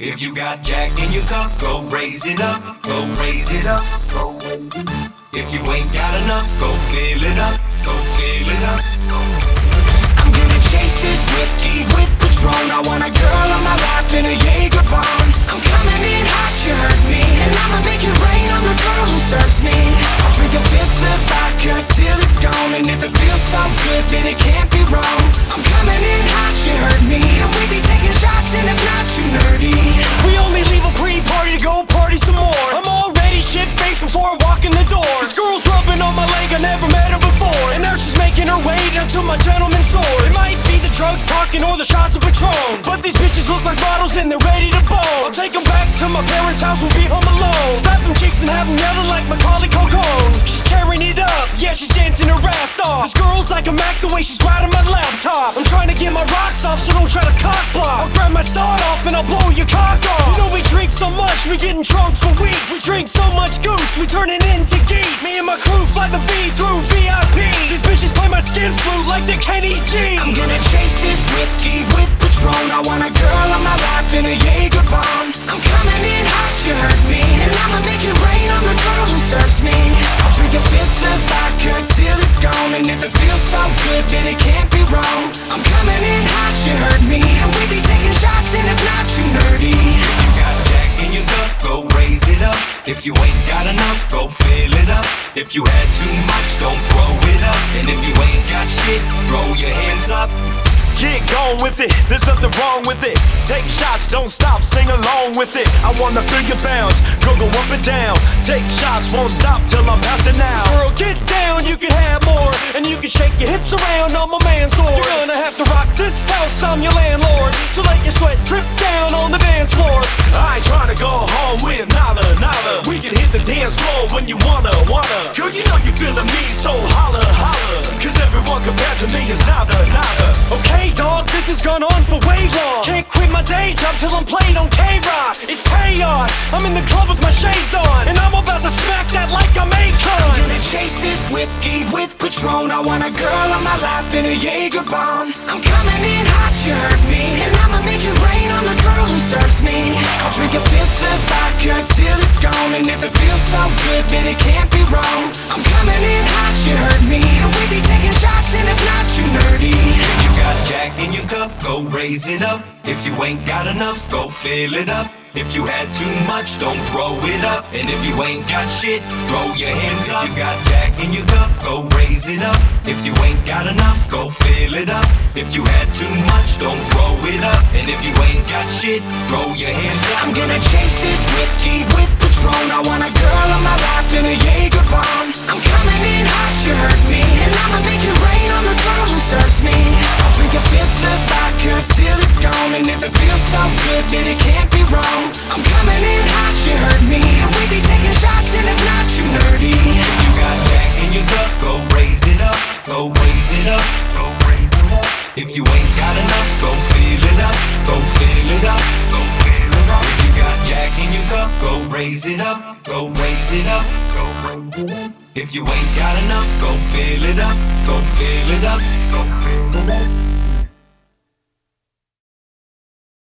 If you got Jack in your cup, go raise it up, go raise it up, go raise it up. If you ain't got enough, go fill it up, go fill it up. I'm gonna chase this whiskey with Patron. I want a girl on my lap in a Jaeger bomb. I'm coming in hot, you heard me, and I'ma make it rain on the girl who serves me. I'll drink a fifth of vodka till it's gone, and if it feels so good, then it can't be wrong. I'm coming in hot, you heard me, and we be taking shots, and if not, you nerdy. We only leave a pre-party to go party some more. I'm already shit-faced before I walk in the door. This girl's rubbing on my leg, I never met her before, and now she's making her way down to my gentleman's sword. It might be the drugs talking or the shots of Patron, but these bitches look like bottles and they're ready to bone. I'll take them back to my parents' house, we'll be home alone. Slap them cheeks and have them yelling like Macaulay Culkin. She's tearing it up, yeah, she's dancing her ass off. This girl's like a Mac the way she's riding my laptop. I'm trying to get my rocks off, so don't try to cock block. I'll grab my sawed off and I'll blow your cock off. You know we drink so much, we getting drunk for weeks. We drink so much goose, we turn it into geese. Me and my crew fly the V through VIP. These bitches play my skin flute like they're Kenny G. I'm gonna chase this whiskey with Patron. I want a girl on my lap in a Jaeger bomb. I'm coming in hot, you heard me, and I'ma make it rain on the girl who serves me. I'll drink a fifth of vodka till it's gone, and if it feels so good, then it can't be wrong. I'm coming in hot, you heard me, and we be taking shots, and if not, you nerdy. If you got Jack in your cup, go raise it up. If you ain't got enough, go fill it up. If you had too much, don't throw it up. And if you ain't got shit, throw your hands up. Get gone with it, there's nothing wrong with it. Take shots, don't stop, sing along with it. I wanna feel your bounce, go up and down. Take shots, won't stop till I'm passing out. Girl, get down, you can have more, and you can shake your hips around on my man's sword. You're gonna have to rock this house, I'm your landlord, so let your sweat drip down on the dance floor. I ain't trying to go home with nada, nada. We can hit the dance floor when you wanna. Girl, you know you feeling me, so holla, holla. Cause everyone compared to me is nada, nada. Okay, dog, this has gone on for way long. Can't quit my day job till I'm played on K-Rock. It's chaos, I'm in the club with my shades on, and I'm about to smack that like I'm Akon. I'm gonna chase this whiskey with Patron. I want a girl on my lap in a Jaeger bomb. I'm coming in hot, you heard me, and I'ma make it rain on the girl who serves me. I'll drink a fifth of vodka till it's gone, and if it feels so good, then it can't be wrong. I'm coming in hot, you heard me, and we be taking shots, and if not, you nerdy. If you got Jack in your cup, go raise it up. If you ain't got enough, go fill it up. If you had too much, don't throw it up. And if you ain't got shit, throw your hands up. If you got Jack in your cup, go raise it up. If you ain't got enough, go fill it up. If you had too much, don't throw it up. And if you ain't got shit, throw your hands up. I'm gonna chase this whiskey with Patron. I want a girl on my lap in a Jaeger bomb. I'm coming in hot, you heard me, and I'ma make it rain on the girl who serves me. I'll drink a fifth of vodka till it's gone, and if it feels so good, then it can't be wrong. I'm coming in hot, you heard me, and we be taking shots, and if not, you nerdy. If you got Jack in your cup, go raise it up, go raise it up, go raise it up. If you ain't got enough, go fill it up, go fill it up, go fill it up. If you got Jack in your cup, go raise it up, go raise it up, go raise it up. If you ain't got enough, go fill it up, go fill it up, go fill it up.